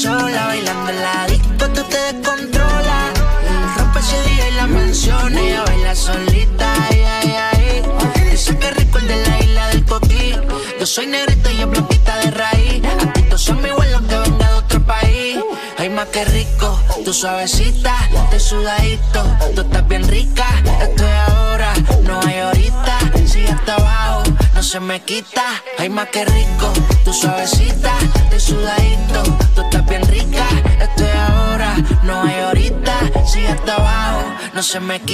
sola, bailando en la disco, tú te descontrolas. Rompe ese día y la menciona, ella baila solita, ay, ay, ay. Dice que rico el de la isla del coquí. Yo soy negrita y es blanquita de raíz. A ti todos son mi igual aunque venga de otro país. Ay, más que rico, tú suavecita, te sudadito, tú estás bien rica. Esto es ahora, no hay ahorita. Si hasta abajo, no se me quita. Ay, más que rico, tú suavecita, te sudadito, tú estás bien rica. Esto es ahora, no hay ahorita. Si hasta abajo, no se me quita.